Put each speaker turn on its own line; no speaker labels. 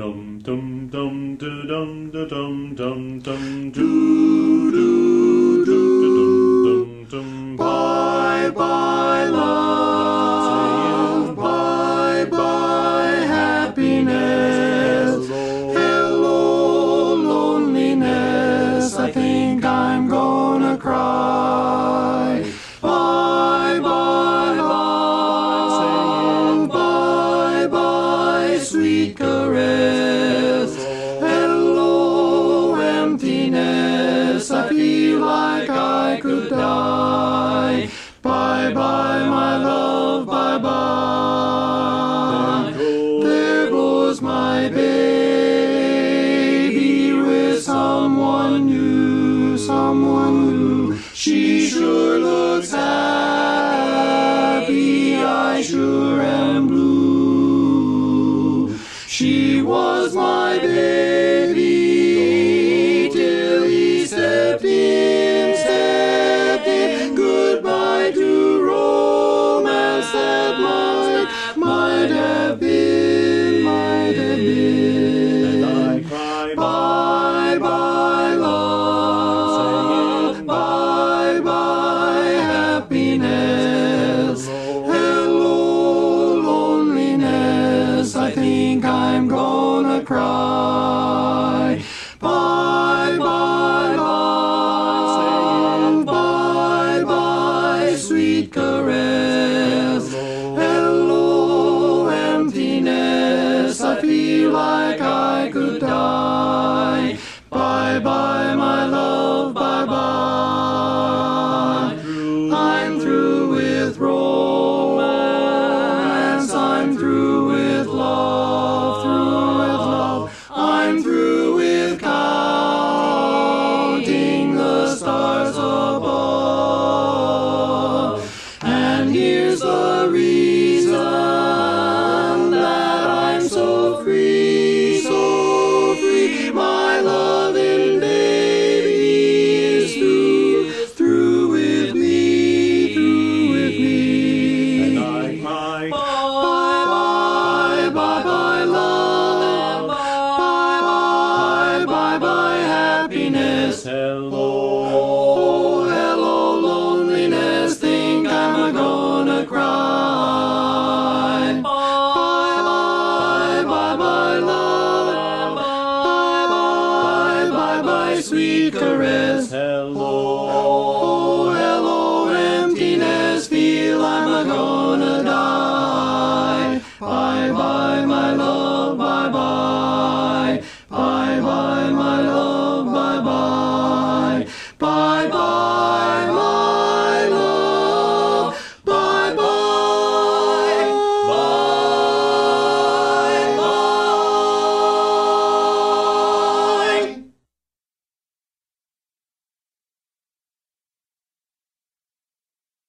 dum dum dum dum dum dum dum
Do, do, do.
dum dum.
Bye bye love, bye bye happiness. Hello loneliness, I think I'm gonna cry. Bye bye love, bye bye sweet caress. Hello emptiness, I feel like I could die. Bye bye my love, bye bye. There goes my baby with someone new, someone new. She sure looks happy, I sure am blue. She was my baby till he stepped in, stepped in. Goodbye to romance that might have been, might have been.
And I cry
Bye bye love, bye bye happiness. Hello loneliness, I think I'm gonna cry. Bye bye love, bye bye sweet caress. Hello emptiness, I feel like I could die. Bye bye my love, bye bye. I'm through with romance, I'm through with love, through with love. I'm through with counting the stars above. And here's the reason that I'm so free, so free. My loving baby is through with me, through with me.
and I cry
Bye bye bye love, bye bye happiness.
hello.
Hello loneliness, think I'm gonna cry. Bye bye love, bye bye sweet caress.
Hello.